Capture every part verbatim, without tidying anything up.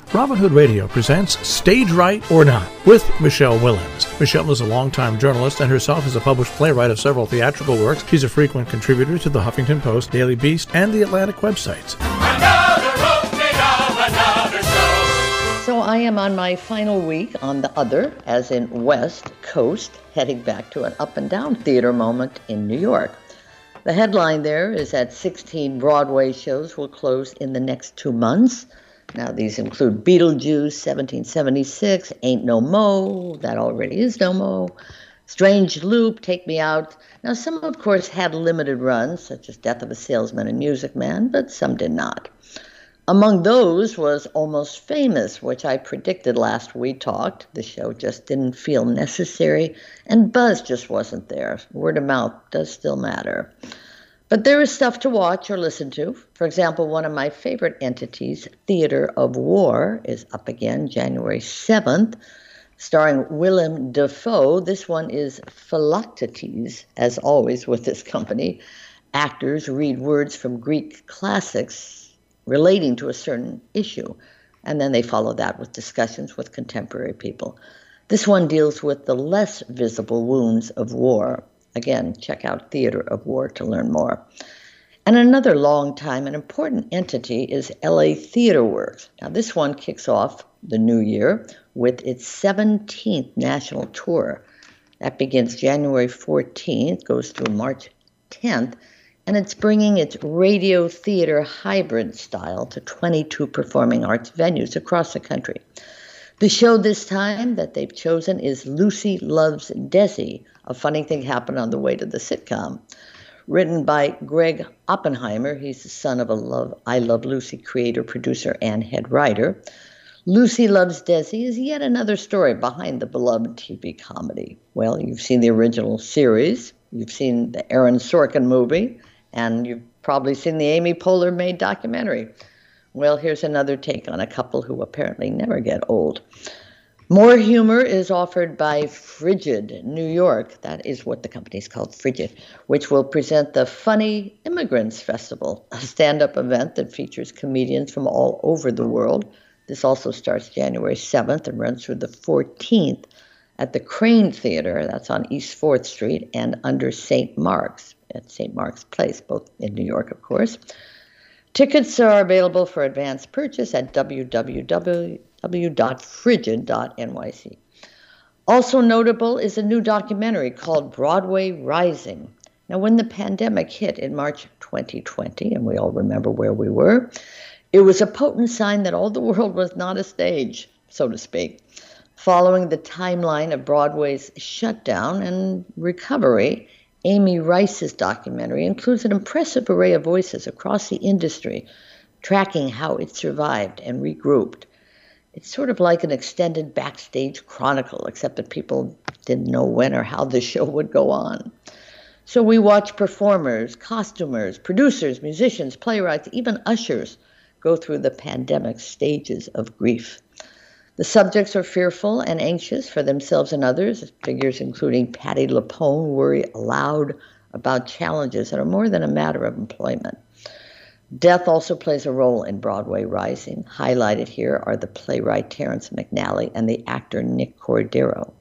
Robin Hood Radio presents Stage Right or Not with Michelle Willens. Michelle is a longtime journalist and herself is a published playwright of several theatrical works. She's a frequent contributor to the Huffington Post, Daily Beast, and the Atlantic websites. Another opening of another show. So I am on my final week on the other, as in West Coast, heading back to an up-and-down theater moment in New York. The headline there is that sixteen Broadway shows will close in the next two months. Now, these include Beetlejuice, seventeen seventy-six, Ain't No Mo, that already is No Mo, Strange Loop, Take Me Out. Now, some, of course, had limited runs, such as Death of a Salesman and Music Man, but some did not. Among those was Almost Famous, which I predicted last we talked. The show just didn't feel necessary, and buzz just wasn't there. Word of mouth does still matter. But there is stuff to watch or listen to. For example, one of my favorite entities, Theater of War, is up again January seventh, starring Willem Dafoe. This one is Philoctetes, as always with this company. Actors read words from Greek classics relating to a certain issue, and then they follow that with discussions with contemporary people. This one deals with the less visible wounds of war. Again, check out Theater of War to learn more. And another long time and important entity is L A Theater Works. Now, this one kicks off the new year with its seventeenth national tour. That begins January fourteenth, goes through March tenth, and it's bringing its radio theater hybrid style to twenty-two performing arts venues across the country. The show this time that they've chosen is Lucy Loves Desi. A funny thing happened on the way to the sitcom. Written by Greg Oppenheimer, he's the son of a Love, I Love Lucy creator, producer, and head writer. Lucy Loves Desi is yet another story behind the beloved T V comedy. Well, you've seen the original series, you've seen the Aaron Sorkin movie, and you've probably seen the Amy Poehler made documentary. Well, here's another take on a couple who apparently never get old. More humor is offered by Frigid New York. That is what the company's called, Frigid, which will present the Funny Immigrants Festival, a stand-up event that features comedians from all over the world. This also starts January seventh and runs through the fourteenth at the Crane Theater. That's on East fourth Street and under Saint Mark's, at Saint Mark's Place, both in New York, of course. Tickets are available for advance purchase at w w w dot frigid dot n y c. Also notable is a new documentary called Broadway Rising. Now, when the pandemic hit in March twenty twenty, and we all remember where we were, it was a potent sign that all the world was not a stage, so to speak. Following the timeline of Broadway's shutdown and recovery, Amy Rice's documentary includes an impressive array of voices across the industry, tracking how it survived and regrouped. It's sort of like an extended backstage chronicle, except that people didn't know when or how the show would go on. So we watch performers, costumers, producers, musicians, playwrights, even ushers go through the pandemic stages of grief. The subjects are fearful and anxious for themselves and others. Figures including Patti LuPone worry aloud about challenges that are more than a matter of employment. Death also plays a role in Broadway Rising. Highlighted here are the playwright Terrence McNally and the actor Nick Cordero.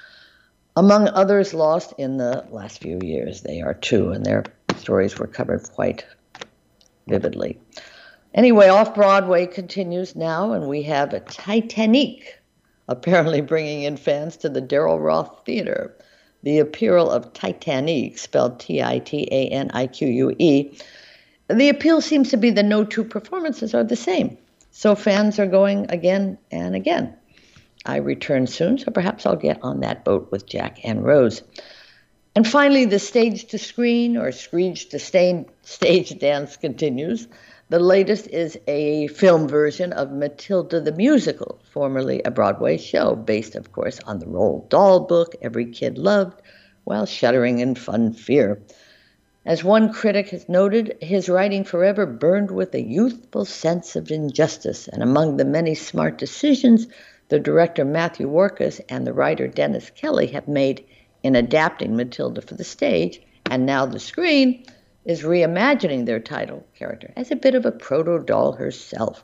Among others lost in the last few years, they are too, and their stories were covered quite vividly. Anyway, Off-Broadway continues now, and we have a Titanic, apparently bringing in fans to the Daryl Roth Theater. The appeal of Titanic, spelled T I T A N I Q U E, the appeal seems to be the no two performances are the same. So fans are going again and again. I return soon, so perhaps I'll get on that boat with Jack and Rose. And finally, the stage to screen or screech to stain, stage dance continues. The latest is a film version of Matilda the Musical, formerly a Broadway show, based, of course, on the Roald Dahl book every kid loved, while shuddering in fun fear. As one critic has noted, his writing forever burned with a youthful sense of injustice, and among the many smart decisions the director Matthew Warchus and the writer Dennis Kelly have made in adapting Matilda for the stage, and now the screen, is reimagining their title character as a bit of a proto-doll herself.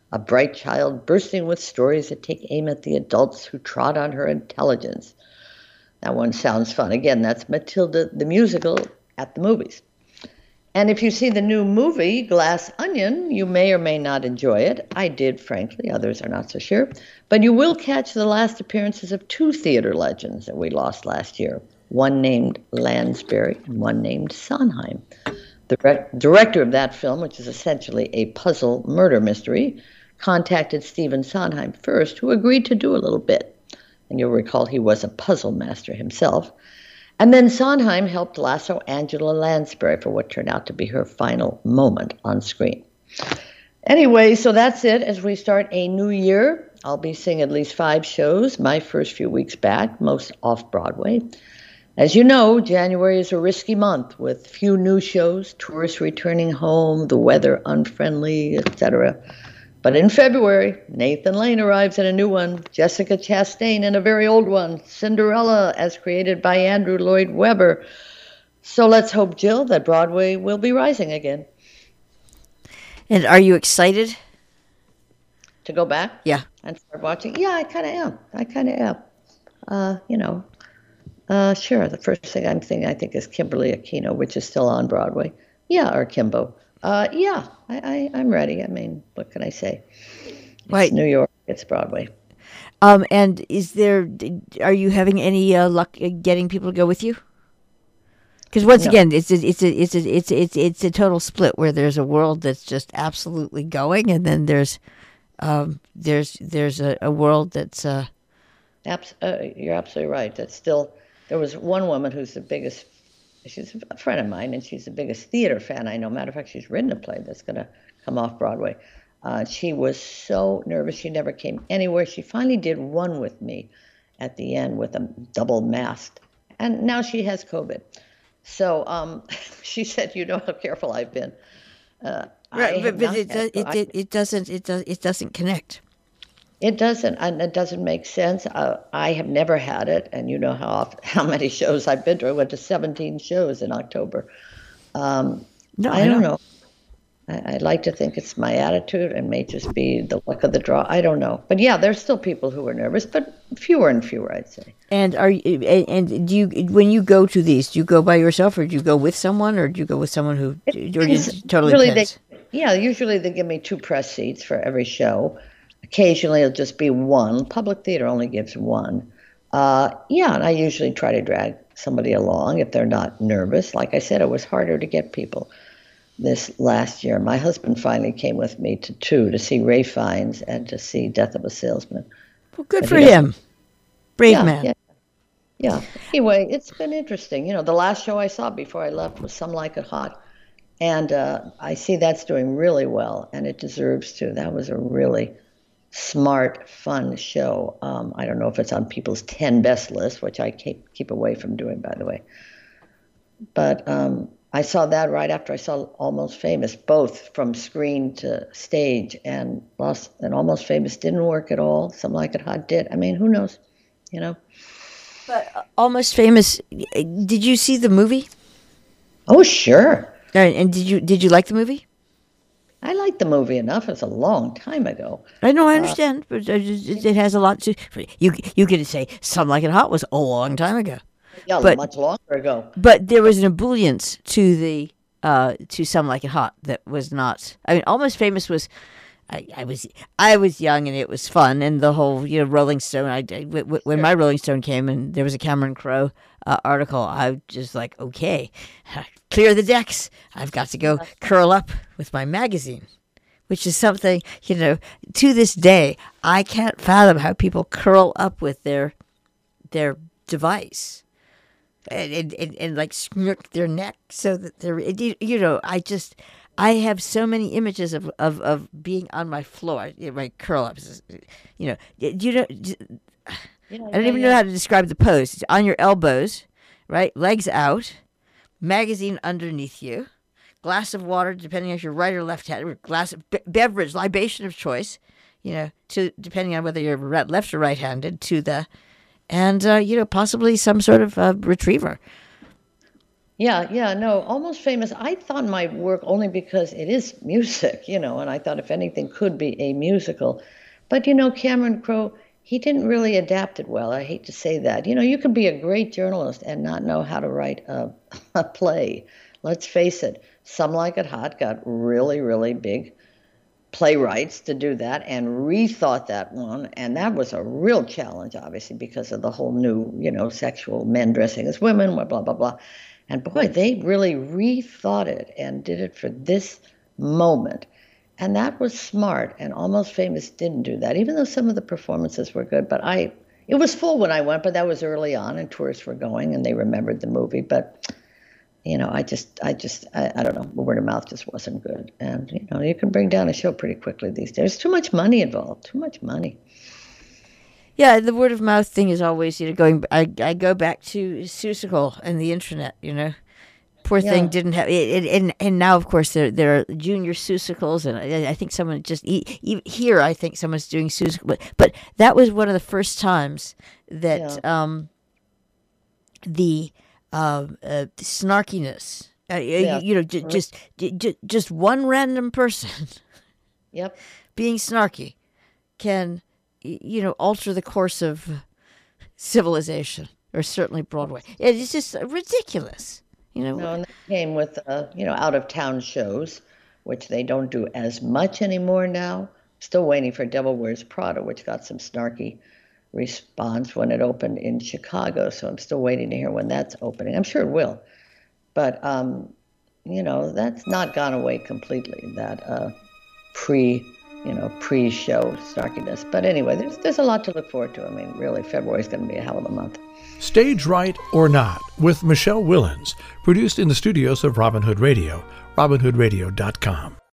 a bright child bursting with stories that take aim at the adults who trod on her intelligence. That one sounds fun. Again, that's Matilda the musical at the movies. And if you see the new movie, Glass Onion, you may or may not enjoy it. I did, frankly. Others are not so sure. But you will catch the last appearances of two theater legends that we lost last year, one named Lansbury and one named Sondheim. The re- director of that film, which is essentially a puzzle murder mystery, contacted Stephen Sondheim first, who agreed to do a little bit. And you'll recall he was a puzzle master himself. And then Sondheim helped lasso Angela Lansbury for what turned out to be her final moment on screen. Anyway, so that's it. As we start a new year, I'll be seeing at least five shows, my first few weeks back, most off-Broadway. As you know, January is a risky month with few new shows, tourists returning home, the weather unfriendly, et cetera. But in February, Nathan Lane arrives in a new one, Jessica Chastain in a very old one, Cinderella as created by Andrew Lloyd Webber. So let's hope, Jill, that Broadway will be rising again. And are you excited? To go back? Yeah. And start watching? Yeah, I kind of am. I kind of am. Uh, you know, uh, sure, the first thing I'm thinking, I think, is Kimberly Aquino, which is still on Broadway. Yeah, or Kimbo. Uh, yeah, I, I, I'm ready. I mean, what can I say? It's right. New York, it's Broadway. Um, and is there, are you having any uh, luck getting people to go with you? Because once No. again, it's a, it's a, it's a, it's a, it's it's a total split where there's a world that's just absolutely going, and then there's um, there's there's a, a world that's. Uh, Abs- uh, you're absolutely right. That's still, there was one woman who's the biggest. She's a friend of mine, and she's the biggest theater fan I know. Matter of fact, she's written a play that's going to come off Broadway. Uh, she was so nervous. She never came anywhere. She finally did one with me at the end with a double masked. And now she has COVID. So um, she said, you know how careful I've been. Uh, right, I but, but it, had, it, I, it it doesn't it does it doesn't connect. It doesn't, and it doesn't make sense. Uh, I have never had it, and you know how often, how many shows I've been to. I went to seventeen shows in October. Um, No, I, I don't know. know. I, I'd like to think it's my attitude, and may just be the luck of the draw. I don't know, but yeah, there's still people who are nervous, but fewer and fewer, I'd say. And are you, and, and do you when you go to these, do you go by yourself, or do you go with someone, or do you go with someone who, or do you It's totally really depends? they, yeah, usually they give me two press seats for every show. Occasionally it'll just be one. Public theater only gives one. Uh, yeah, and I usually try to drag somebody along if they're not nervous. Like I said, it was harder to get people this last year. My husband finally came with me to two, to see Ray Fiennes and to see Death of a Salesman. Well, good But for he doesn't- him, brave yeah, man. Yeah. Yeah. Anyway, it's been interesting. You know, the last show I saw before I left was Some Like It Hot. And uh, I see that's doing really well, and it deserves to. That was a really smart, fun show. Um, I don't know if it's on people's ten best list, which I keep, keep away from doing, by the way. But um, I saw that right after I saw Almost Famous, both from screen to stage, and Lost and Almost Famous didn't work at all. Some Like It Hot did. I mean, who knows, you know? But uh, Almost Famous. Did you see the movie? Oh, sure. Uh, and did you did you like the movie? I liked the movie enough. It's a long time ago. I know, I understand, but uh, it, it has a lot to. You you get to say Some Like It Hot was a long time ago, Yeah, But- much longer ago. but there was an ebullience to the uh, to Some Like It Hot that was not. I mean, Almost Famous was. I, I was I was young and it was fun, and the whole you know Rolling Stone. I, I- w- w- when my Rolling Stone came and there was a Cameron Crowe uh, article, I was just like, okay, clear the decks. I've got to go curl up with my magazine, which is something you know to this day I can't fathom how people curl up with their their device. And, and, and, and like smirk their neck so that they're you, you know I just I have so many images of, of, of being on my floor, you know, my curl ups. You know, do you know? do- Yeah, I don't even know how to describe the pose. It's on your elbows, right? Legs out, magazine underneath you, glass of water, depending on if you're right or left handed, glass of be- beverage, libation of choice. You know, to depending on whether you're re- left or right handed. To the, and uh, you know, possibly some sort of uh, retriever. Yeah, yeah, no, Almost Famous. I thought my work only because it is music, you know, and I thought if anything could be a musical. But, you know, Cameron Crowe, he didn't really adapt it well. I hate to say that. You know, you could be a great journalist and not know how to write a, a play. Let's face it, Some Like It Hot got really, really big playwrights to do that and rethought that one. And that was a real challenge, obviously, because of the whole new, you know, sexual men dressing as women, blah, blah, blah, blah. And boy, they really rethought it and did it for this moment. And that was smart. And Almost Famous didn't do that, even though some of the performances were good. But I, it was full when I went, but that was early on, and tourists were going, and they remembered the movie. But you know, I just, I just, I, I don't know, word of mouth just wasn't good. And you know, you can bring down a show pretty quickly these days. There's too much money involved. Too much money. Yeah, the word of mouth thing is always, you know, going. I, I go back to Seussical and the internet. You know, poor Yeah. thing didn't have it, it, and and now of course there there are junior Seussicals, and I, I think someone just e- e- here I think someone's doing Seussical, but but that was one of the first times that Yeah. um the uh, uh, snarkiness, uh, Yeah. you, you know, j- just j- just one random person Yep. being snarky can, y- you know, alter the course of civilization, or certainly Broadway. It's just ridiculous, you know. No, and that came with, uh, you know, out of town shows, which they don't do as much anymore now. Still waiting for Devil Wears Prada, which got some snarky response when it opened in Chicago. So I'm still waiting to hear when that's opening. I'm sure it will. But, um, you know, that's not gone away completely, that uh, pre, you know, pre-show snarkiness. But anyway, there's, there's a lot to look forward to. I mean, really, February's going to be a hell of a month. Stage Right or Not with Michelle Willens, produced in the studios of Robin Hood Radio, robin hood radio dot com.